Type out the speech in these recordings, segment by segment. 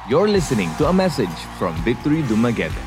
You're listening to a message from Victory Dumaguete.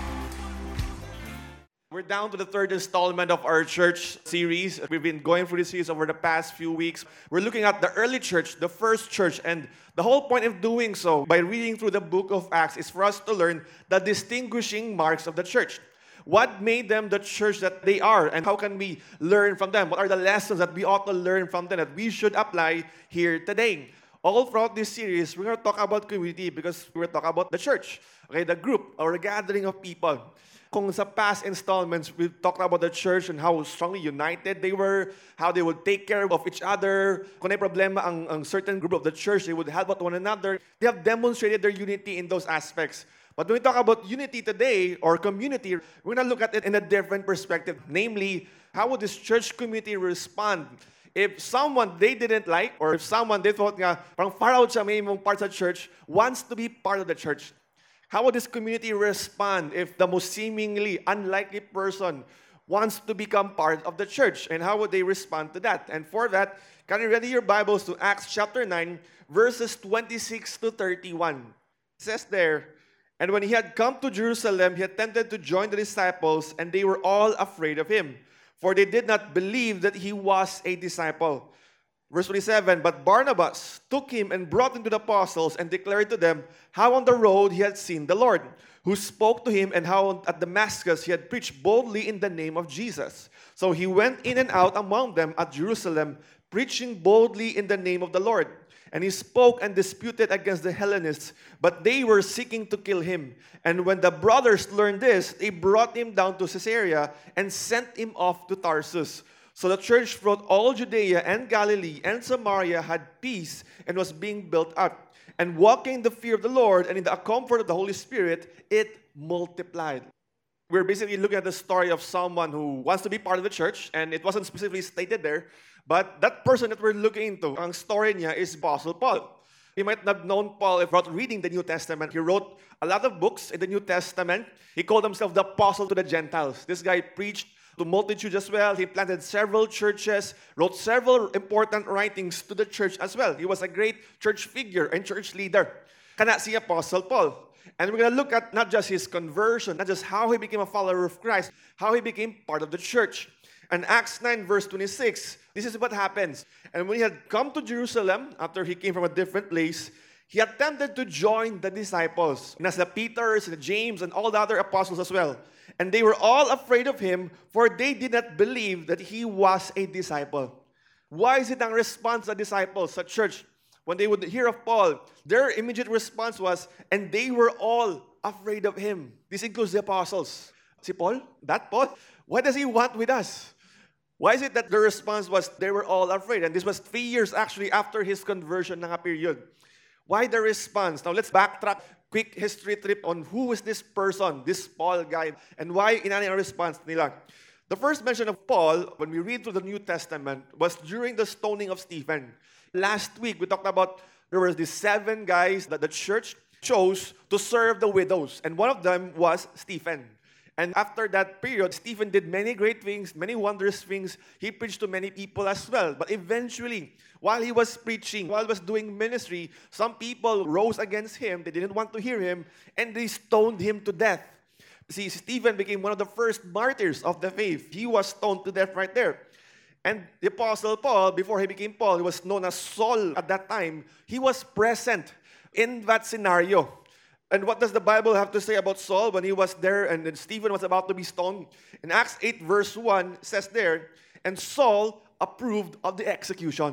We're down to the third installment of our church series. We've been going through this series over the past few weeks. We're looking at the early church, the first church, and the whole point of doing so by reading through the book of Acts is for us to learn the distinguishing marks of the church. What made them the church that they are, and how can we learn from them? What are the lessons that we ought to learn from them that we should apply here today? All throughout this series, we're going to talk about community because we're going to talk about the church, okay, the group or a gathering of people. Kung sa past installments, we've talked about the church and how strongly united they were, how they would take care of each other. Kung may problema ang certain group of the church, they would help out one another. They have demonstrated their unity in those aspects. But when we talk about unity today or community, we're going to look at it in a different perspective. Namely, how would this church community respond if someone they didn't like or if someone they thought nga parang far out siya may mong parts of church wants to be part of the church? How would this community respond if the most seemingly unlikely person wants to become part of the church? And how would they respond to that? And for that, can you ready your Bibles to Acts chapter 9, verses 26 to 31. It says there, "And when he had come to Jerusalem, he attempted to join the disciples, and they were all afraid of him, for they did not believe that he was a disciple." Verse 27, "But Barnabas took him and brought him to the apostles and declared to them how on the road he had seen the Lord, who spoke to him, and how at Damascus he had preached boldly in the name of Jesus. So he went in and out among them at Jerusalem, preaching boldly in the name of the Lord. And he spoke and disputed against the Hellenists, but they were seeking to kill him. And when the brothers learned this, they brought him down to Caesarea and sent him off to Tarsus. So the church throughout all Judea and Galilee and Samaria had peace and was being built up. And walking in the fear of the Lord and in the comfort of the Holy Spirit, it multiplied." We're basically looking at the story of someone who wants to be part of the church, and it wasn't specifically stated there, but that person that we're looking into, ang story niya is Apostle Paul. You might not have known Paul without reading the New Testament. He wrote a lot of books in the New Testament. He called himself the apostle to the Gentiles. This guy preached to multitudes as well. He planted several churches, wrote several important writings to the church as well. He was a great church figure and church leader. Kana si Apostle Paul. And we're going to look at not just his conversion, not just how he became a follower of Christ, how he became part of the church. And Acts 9 verse 26, this is what happens. "And when he had come to Jerusalem, after he came from a different place, he attempted to join the disciples, and as the Peters and the James and all the other apostles as well. And they were all afraid of him, for they did not believe that he was a disciple." Why is it ang response of disciples sa church? When they would hear of Paul, their immediate response was, "And they were all afraid of him." This includes the apostles. Si Paul? That Paul? What does he want with us? Why is it that the response was they were all afraid? And this was 3 years actually after his conversion na period. Why the response? Now let's backtrack. Quick history trip on who is this person, this Paul guy, and why inani ang response nila. The first mention of Paul, when we read through the New Testament, was during the stoning of Stephen. Last week, we talked about there were these 7 guys that the church chose to serve the widows, and one of them was Stephen. And after that period, Stephen did many great things, many wondrous things. He preached to many people as well. But eventually, while he was preaching, while he was doing ministry, some people rose against him. They didn't want to hear him, and they stoned him to death. See, Stephen became one of the first martyrs of the faith. He was stoned to death right there. And the Apostle Paul, before he became Paul, he was known as Saul at that time. He was present in that scenario. And what does the Bible have to say about Saul when he was there and then Stephen was about to be stoned? In Acts 8 verse 1 says there, "And Saul approved of the execution."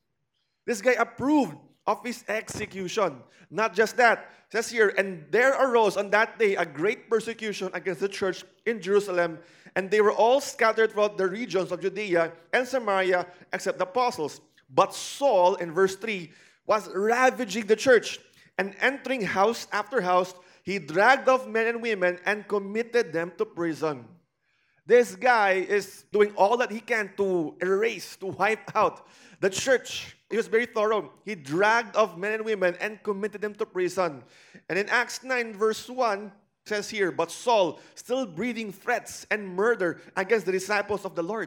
This guy approved of his execution. Not just that. It says here, "And there arose on that day a great persecution against the church in Jerusalem, and they were all scattered throughout the regions of Judea and Samaria except the apostles. But Saul," in verse 3, "was ravaging the church, and entering house after house, he dragged off men and women and committed them to prison." This guy is doing all that he can to erase, to wipe out the church. He was very thorough. He dragged off men and women and committed them to prison. And in Acts 9 verse 1, it says here, "But Saul, still breathing threats and murder against the disciples of the Lord."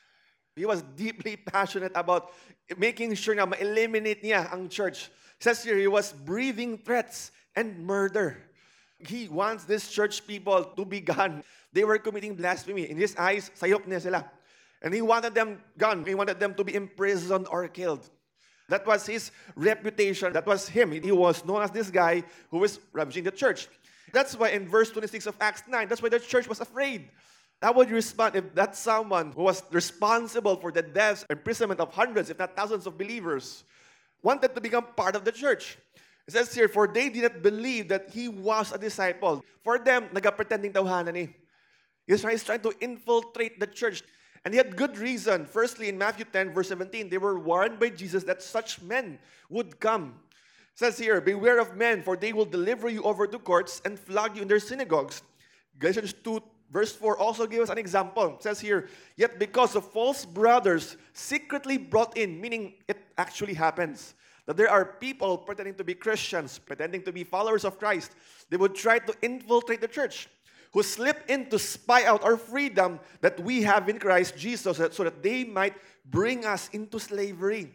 He was deeply passionate about making sure na ma-eliminate niya ang church. It says here, he was breathing threats and murder. He wants these church people to be gone. They were committing blasphemy. In his eyes, sayop niya sila. And he wanted them gone. He wanted them to be imprisoned or killed. That was his reputation. That was him. He was known as this guy who was ravaging the church. That's why in verse 26 of Acts 9, that's why the church was afraid. How would you respond if that someone who was responsible for the deaths and imprisonment of hundreds, if not thousands of believers, wanted to become part of the church? It says here, for they did not believe that he was a disciple. For them, nagapretending tawhanan eh. He's trying to infiltrate the church. And he had good reason. Firstly, in Matthew 10, verse 17, they were warned by Jesus that such men would come. It says here, beware of men, for they will deliver you over to courts and flog you in their synagogues. Galatians 2, verse 4 also gives us an example. It says here, yet because of false brothers secretly brought in, meaning it actually happens, that there are people pretending to be Christians, pretending to be followers of Christ. They would try to infiltrate the church, who slip in to spy out our freedom that we have in Christ Jesus so that they might bring us into slavery.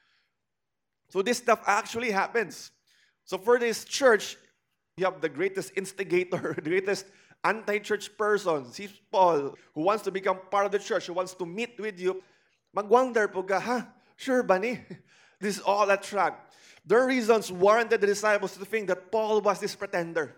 So this stuff actually happens. So for this church, you have the greatest instigator, the greatest anti-church person, si Paul, who wants to become part of the church, who wants to meet with you. Mag-wonder po ka, sure ba ni? This is all a trap. Their reasons warranted the disciples to think that Paul was this pretender.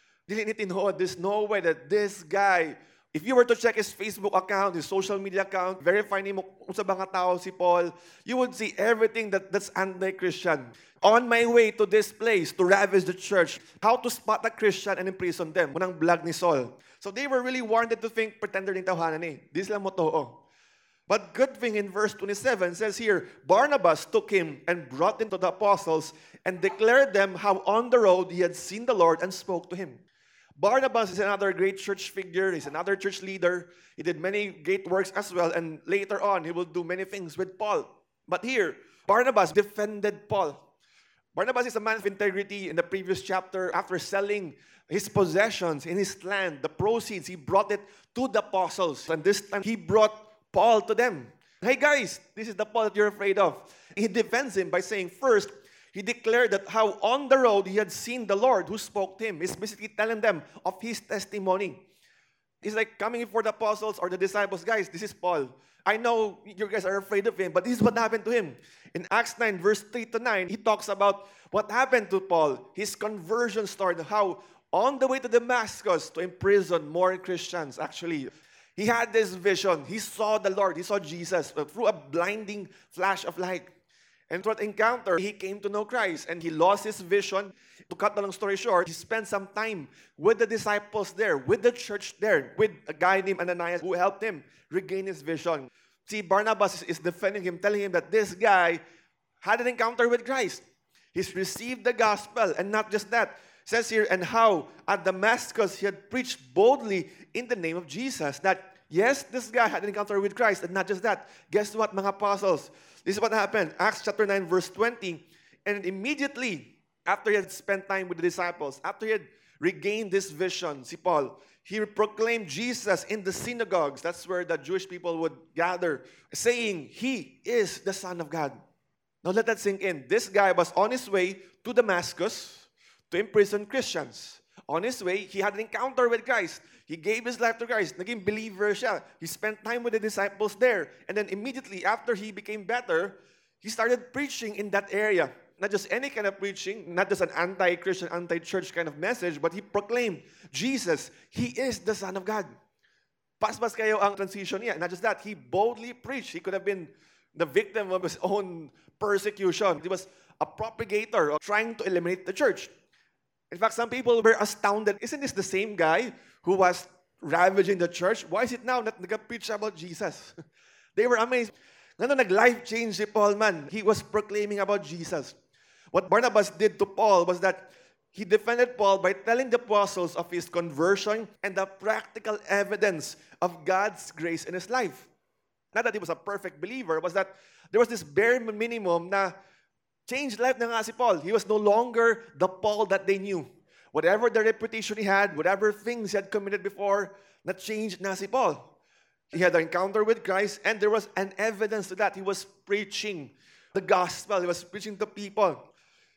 There's no way that this guy, if you were to check his Facebook account, his social media account, verify mo kung sa mga tao si Paul, you would see everything that's anti-Christian. On my way to this place to ravage the church, how to spot a Christian and imprison them. Unang vlog ni Saul. So they were really warned to think pretender din tawhanan eh. Di sila mo too. But good thing in verse 27 says here, Barnabas took him and brought him to the apostles and declared them how on the road he had seen the Lord and spoke to him. Barnabas is another great church figure. He's another church leader. He did many great works as well. And later on, he will do many things with Paul. But here, Barnabas defended Paul. Barnabas is a man of integrity. In the previous chapter, after selling his possessions in his land, the proceeds, he brought it to the apostles. And this time, he brought Paul to them. Hey guys, this is the Paul that you're afraid of. He defends him by saying, first, he declared that how on the road he had seen the Lord who spoke to him. He's basically telling them of his testimony. He's like coming before the apostles or the disciples, guys, this is Paul. I know you guys are afraid of him, but this is what happened to him. In Acts 9, verse 3 to 9, he talks about what happened to Paul, his conversion story, how on the way to Damascus to imprison more Christians, actually, he had this vision. He saw the Lord. He saw Jesus through a blinding flash of light. And through that encounter, he came to know Christ and he lost his vision. To cut the long story short, he spent some time with the disciples there, with the church there, with a guy named Ananias who helped him regain his vision. See, Barnabas is defending him, telling him that this guy had an encounter with Christ. He's received the gospel, and not just that. It says here, and how at Damascus he had preached boldly in the name of Jesus. That, yes, this guy had an encounter with Christ, and not just that. Guess what, mga apostles? This is what happened. Acts chapter 9, verse 20. And immediately, after he had spent time with the disciples, after he had regained this vision, si Paul, he proclaimed Jesus in the synagogues. That's where the Jewish people would gather, saying, he is the Son of God. Now let that sink in. This guy was on his way to Damascus to imprison Christians. On his way, he had an encounter with Christ. He gave his life to Christ. Naging believer siya. He spent time with the disciples there. And then immediately after he became better, he started preaching in that area. Not just any kind of preaching, not just an anti-Christian, anti-church kind of message, but he proclaimed, Jesus, he is the Son of God. Pas-pas kayo ang transition niya. Not just that, he boldly preached. He could have been the victim of his own persecution. He was a propagator of trying to eliminate the church. In fact, some people were astounded. Isn't this the same guy who was ravaging the church? Why is it now that nag-preach about Jesus? They were amazed. Ngano nag-life change si Paul man. He was proclaiming about Jesus. What Barnabas did to Paul was that he defended Paul by telling the apostles of his conversion and the practical evidence of God's grace in his life. Not that he was a perfect believer, was that there was this bare minimum na changed life na nga si Paul. He was no longer the Paul that they knew. Whatever the reputation he had, whatever things he had committed before, na changed na si Paul. He had an encounter with Christ, and there was an evidence to that. He was preaching the gospel. He was preaching to people.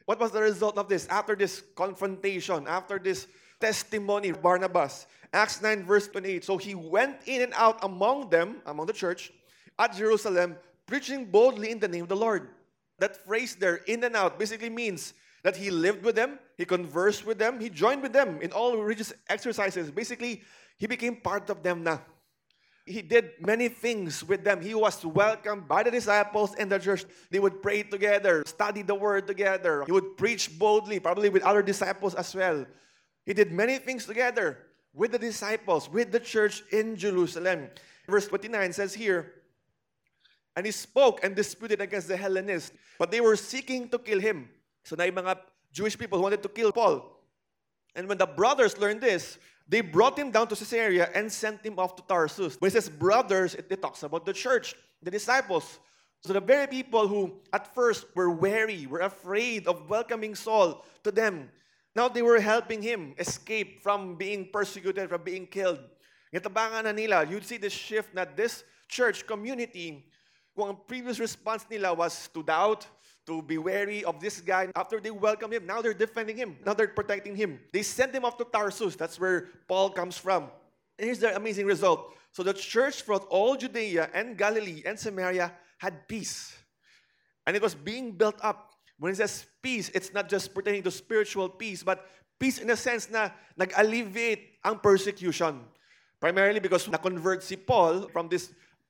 What was the result of this? After this confrontation, after this testimony of Barnabas, Acts 9 verse 28. So he went in and out among them, among the church, at Jerusalem, preaching boldly in the name of the Lord. That phrase there, in and out, basically means that he lived with them, he conversed with them, he joined with them in all religious exercises. Basically, he became part of them now. He did many things with them. He was welcomed by the disciples and the church. They would pray together, study the word together. He would preach boldly, probably with other disciples as well. He did many things together with the disciples, with the church in Jerusalem. Verse 29 says here, and he spoke and disputed against the Hellenists, but they were seeking to kill him. So na yung mga Jewish people who wanted to kill Paul. And when the brothers learned this, they brought him down to Caesarea and sent him off to Tarsus. When it says brothers, it talks about the church, the disciples. So the very people who at first were wary, were afraid of welcoming Saul to them, now they were helping him escape from being persecuted, from being killed. Natabangan na nila, you'd see the shift that this church community, kung ang previous response nila was to doubt, to be wary of this guy. After they welcomed him, now they're defending him. Now they're protecting him. They sent him off to Tarsus. That's where Paul comes from. And here's the amazing result. So the church throughout all Judea and Galilee and Samaria had peace. And it was being built up. When it says peace, it's not just pertaining to spiritual peace, but peace in the sense na nag-alleviate ang persecution. Primarily because na-convert si Paul from this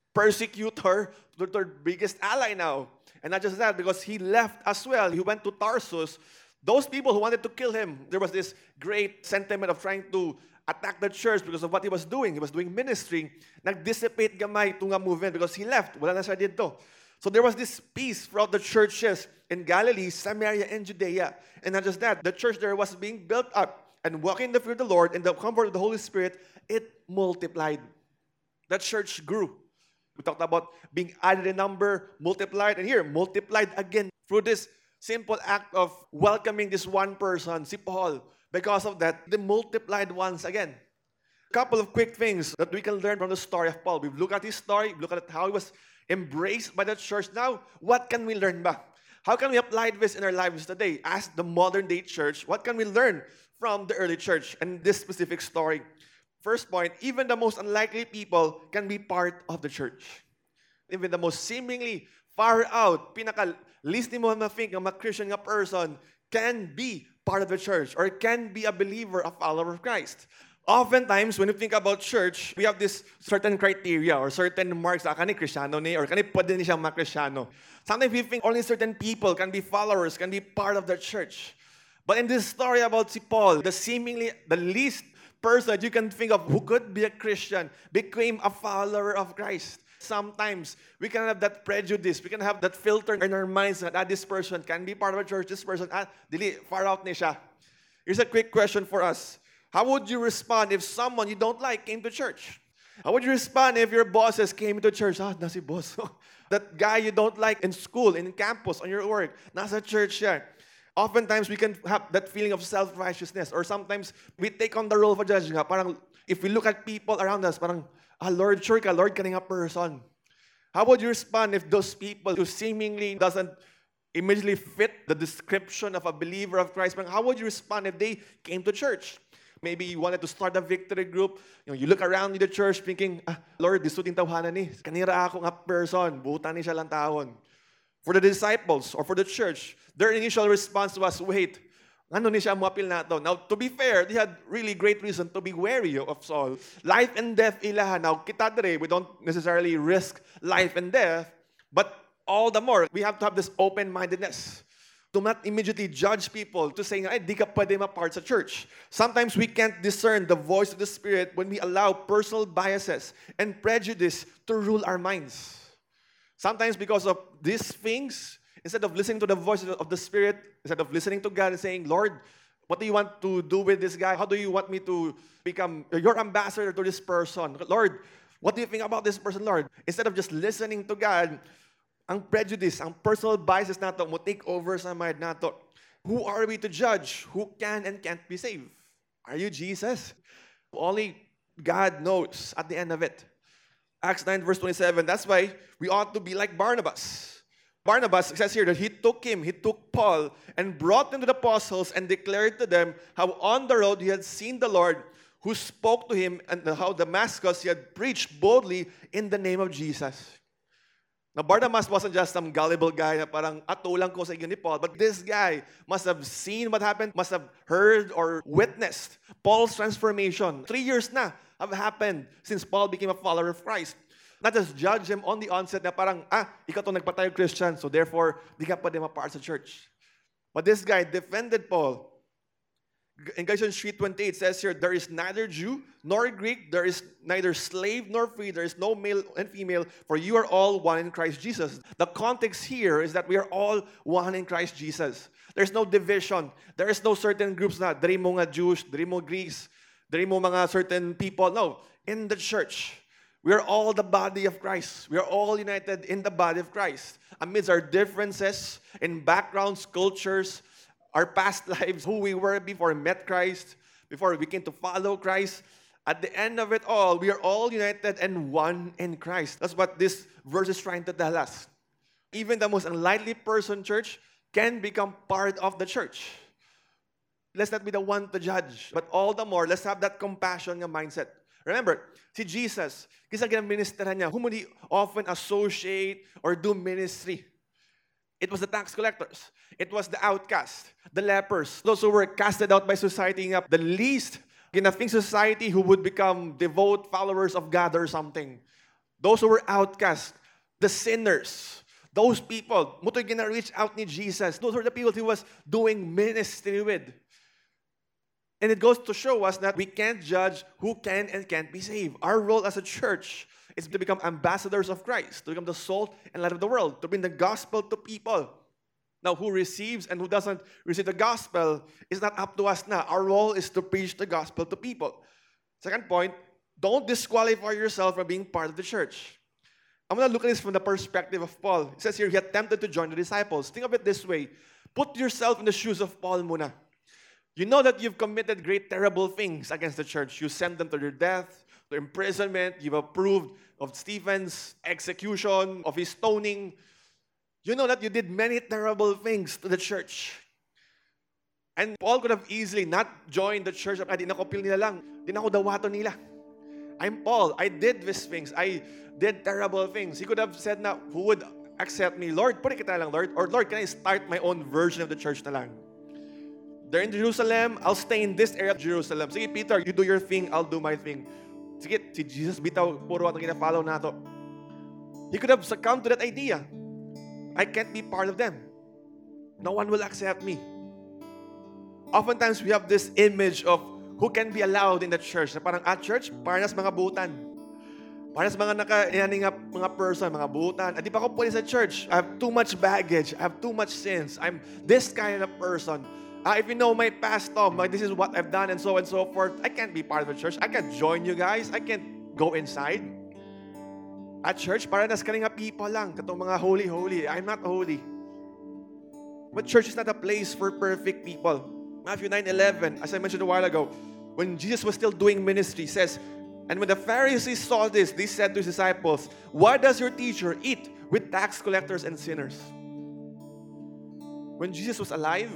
persecutor to their biggest ally now. And not just that, because he left as well. He went to Tarsus. Those people who wanted to kill him, there was this great sentiment of trying to attack the church because of what he was doing. He was doing ministry. Nag-dissipate gamay itong movement because he left. Wala na siya dito. So there was this peace throughout the churches in Galilee, Samaria, and Judea. And not just that, the church there was being built up and walking in the fear of the Lord and the comfort of the Holy Spirit, it multiplied. That church grew. We talked about being added in number, multiplied, and here, multiplied again through this simple act of welcoming this one person, si Paul. Because of that, they multiplied once again. A couple of quick things that we can learn from the story of Paul. We've looked at his story, we've looked at how he was embraced by the church. Now, what can we learn ba? How can we apply this in our lives today? As the modern day church, what can we learn from the early church and this specific story? First point, even the most unlikely people can be part of the church. Even the most seemingly far out, pinaka-least ni mo na-think ng Christian nga person can be part of the church or can be a believer, a follower of Christ. Oftentimes, when you think about church, we have this certain criteria or certain marks. Kani Kristiyano ni or kani pwede ni siyang makristyano. Sometimes we think only certain people can be followers, can be part of the church. But in this story about si Paul, the least person that you can think of who could be a Christian became a follower of Christ. Sometimes we can have that prejudice, we can have that filter in our minds that this person can be part of a church, this person, dili, far out ni siya. Here's a quick question for us. How would you respond if someone you don't like came to church? How would you respond if your bosses came to church? Nasi boss. That guy you don't like in school, in campus, on your work, nasa church siya. Oftentimes, we can have that feeling of self-righteousness. Or sometimes, we take on the role of a judge. Parang, if we look at people around us, parang, Lord, sure ka, Lord ka nga person. How would you respond if those people who seemingly doesn't immediately fit the description of a believer of Christ, how would you respond if they came to church? Maybe you wanted to start a victory group. You look around in the church thinking, Lord, disuting tawhanan ni. Kanira ako nga person. Buta ni siya lang taon. For the disciples or for the church, their initial response was, wait, ano ni siya muapil na to? Now, to be fair, they had really great reason to be wary of Saul. Life and death ilaha. Now, kita dere, we don't necessarily risk life and death, but all the more, we have to have this open-mindedness to not immediately judge people, to say, ay, di ka pwede ma-part sa church. Sometimes we can't discern the voice of the Spirit when we allow personal biases and prejudice to rule our minds. Sometimes because of these things, instead of listening to the voice of the Spirit, instead of listening to God and saying, Lord, what do you want to do with this guy? How do you want me to become your ambassador to this person? Lord, what do you think about this person, Lord? Instead of just listening to God, ang prejudice, ang personal biases nato mo take over sa mind nato. Who are we to judge? Who can and can't be saved? Are you Jesus? Only God knows at the end of it. Acts 9 verse 27, that's why we ought to be like Barnabas. Barnabas, it says here that he took Paul, and brought them to the apostles and declared to them how on the road he had seen the Lord who spoke to him, and how Damascus he had preached boldly in the name of Jesus. Now, Barnabas wasn't just some gullible guy na parang atulang ko sa inyo ni Paul, but this guy must have seen what happened, must have heard or witnessed Paul's transformation. 3 years na have happened since Paul became a follower of Christ. Not just judge him on the onset na parang, ikaw itong nagpatayong Christian, so therefore, di ka pwede mapart sa church. But this guy defended Paul. In Galatians 3:28 says here, there is neither Jew nor Greek, there is neither slave nor free, there is no male and female, for you are all one in Christ Jesus. The context here is that we are all one in Christ Jesus. There's no division. There is no certain groups na, dari mo nga Jews, dari mo Greeks, dari mo mga certain people. No, in the church, we are all the body of Christ. We are all united in the body of Christ. Amidst our differences in backgrounds, cultures, our past lives, who we were before we met Christ, before we came to follow Christ, at the end of it all, we are all united and one in Christ. That's what this verse is trying to tell us. Even the most unlikely person, church, can become part of the church. Let's not be the one to judge, but all the more, let's have that compassion and mindset. Remember, si Jesus, kisa ginaministerahan niya, whom would he often associate or do ministry? It was the tax collectors. It was the outcast, the lepers, those who were casted out by society, the least ginafing society who would become devout followers of God or something. Those who were outcast, the sinners, those people, muto'y gina-reach out ni Jesus. Those were the people he was doing ministry with. And it goes to show us that we can't judge who can and can't be saved. Our role as a church is to become ambassadors of Christ, to become the salt and light of the world, to bring the gospel to people. Now, who receives and who doesn't receive the gospel is not up to us now. Our role is to preach the gospel to people. Second point, don't disqualify yourself from being part of the church. I'm going to look at this from the perspective of Paul. It says here, he attempted to join the disciples. Think of it this way. Put yourself in the shoes of Paul muna. You know that you've committed great, terrible things against the church. You sent them to their death, their imprisonment. You've approved of Stephen's execution, of his stoning. You know that you did many terrible things to the church. And Paul could have easily not joined the church. Di na ko pil nila lang. Di na ko dawato nila. I'm Paul. I did these things. I did terrible things. He could have said na, who would accept me? Lord, pwede kita lang, Lord. Or Lord, can I start my own version of the church na lang? They're in Jerusalem. I'll stay in this area of Jerusalem. Sige, Peter, you do your thing. I'll do my thing. Sige, si Jesus bitaw, puro atong gina-follow nato. He could have succumbed to that idea. I can't be part of them. No one will accept me. Oftentimes, we have this image of who can be allowed in the church. Na parang at church, parang nas mga butan. Parang sa mga mga person, mga butan. Di pa ako pwede sa church. I have too much baggage. I have too much sins. I'm this kind of person. If you know my past, this is what I've done and so forth. I can't be part of the church. I can't join you guys. I can't go inside. At church, para nas kaninga people lang. Katong mga holy. I'm not holy. But church is not a place for perfect people. Matthew 9:11, as I mentioned a while ago, when Jesus was still doing ministry, says, and when the Pharisees saw this, they said to his disciples, why does your teacher eat with tax collectors and sinners? When Jesus was alive,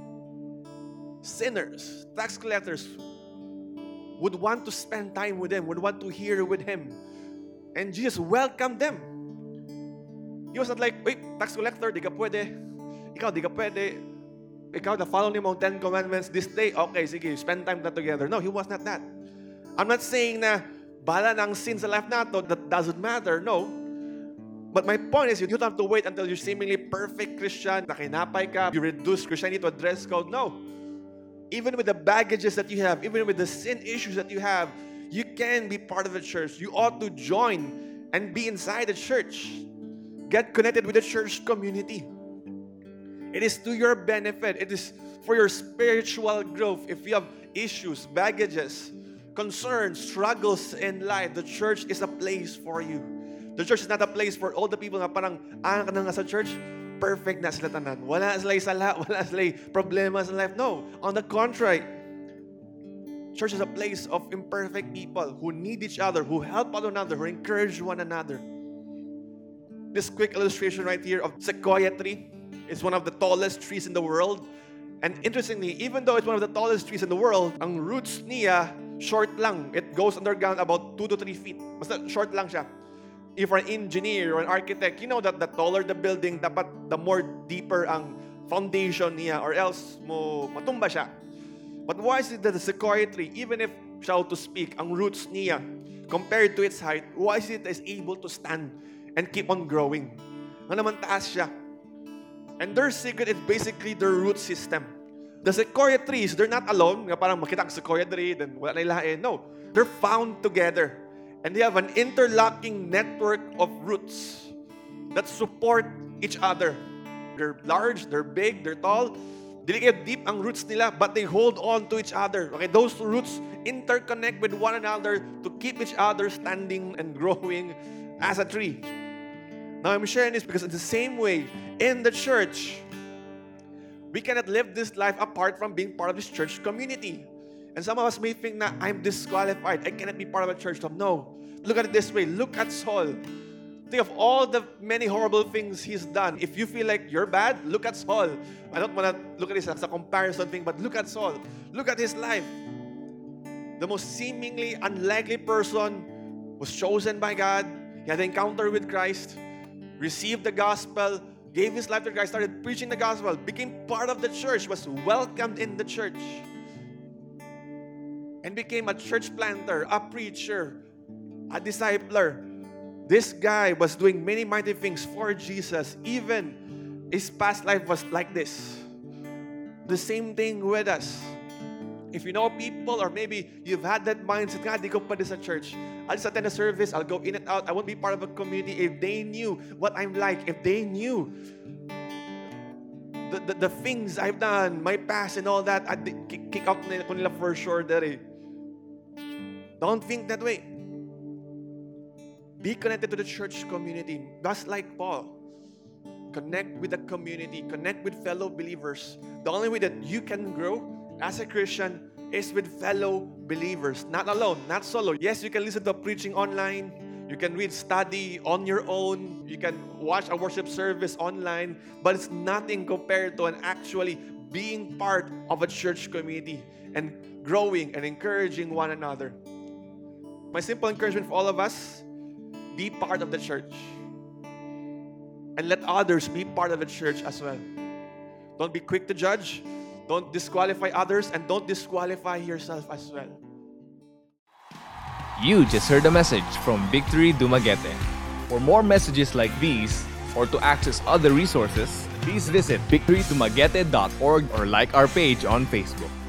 sinners, tax collectors would want to spend time with him, would want to hear with him. And Jesus welcomed them. He was not like, wait, tax collector, di ka pwede. Ikaw, di ka pwede. Ikaw, na-follow ni mong 10 commandments this day. Okay, sige, spend time na together. No, he was not that. I'm not saying na bala ng sin sa life nato, that doesn't matter. No. But my point is, you don't have to wait until you're seemingly perfect Christian, nakinapay ka, you reduce Christianity to a dress code. No. Even with the baggages that you have, even with the sin issues that you have, you can be part of the church. You ought to join and be inside the church. Get connected with the church community. It is to your benefit. It is for your spiritual growth. If you have issues, baggages, concerns, struggles in life, the church is a place for you. The church is not a place for all the people na parang, ka na nga sa church, perfect na sila tanan. Wala sila'y sala, wala sila'y problema sa life. No, on the contrary, church is a place of imperfect people who need each other, who help one another, who encourage one another. this quick illustration right here of sequoia tree. It's one of the tallest trees in the world. And interestingly, even though it's one of the tallest trees in the world, ang roots niya, short lang. It goes underground about 2 to 3 feet. Basta short lang siya. If you're an engineer or an architect, you know that the taller the building, dapat the more deeper ang foundation niya or else mo matumba siya. But why is it that the sequoia tree, even if, so to speak, ang roots niya, compared to its height, why is it is able to stand and keep on growing? Nga naman taas siya. And their secret is basically their root system. The sequoia trees, they're not alone. Nga parang makita ang sequoia tree, then wala na ilahin. No, they're found together. And they have an interlocking network of roots that support each other. They're large, they're big, they're tall. Dili kayo deep ang roots nila, but they hold on to each other. Okay, those roots interconnect with one another to keep each other standing and growing as a tree. Now, I'm sharing this because in the same way, in the church, we cannot live this life apart from being part of this church community. And some of us may think that I'm disqualified. I cannot be part of a church. No. Look at it this way. Look at Saul. Think of all the many horrible things he's done. If you feel like you're bad, look at Saul. I don't want to look at this as a comparison thing, but look at Saul. Look at his life. The most seemingly unlikely person was chosen by God. He had an encounter with Christ, received the gospel, gave his life to Christ, started preaching the gospel, became part of the church, was welcomed in the church, and became a church planter, a preacher, a discipler. This guy was doing many mighty things for Jesus. Even his past life was like this. The same thing with us. If you know people, or maybe you've had that mindset, God, di ko pa din sa church. I'll just attend a service, I'll go in and out, I won't be part of a community. If they knew what I'm like, if they knew the things I've done, my past and all that, I'd kick out nila for sure dere. Don't think that way. Be connected to the church community. Just like Paul. Connect with the community. Connect with fellow believers. The only way that you can grow as a Christian is with fellow believers. Not alone, not solo. Yes, you can listen to preaching online. You can read, study on your own. You can watch a worship service online. But it's nothing compared to an actually being part of a church community and growing and encouraging one another. My simple encouragement for all of us, be part of the church. And let others be part of the church as well. Don't be quick to judge. Don't disqualify others, and don't disqualify yourself as well. You just heard a message from Victory Dumaguete. For more messages like these, or to access other resources, please visit victorydumaguete.org or like our page on Facebook.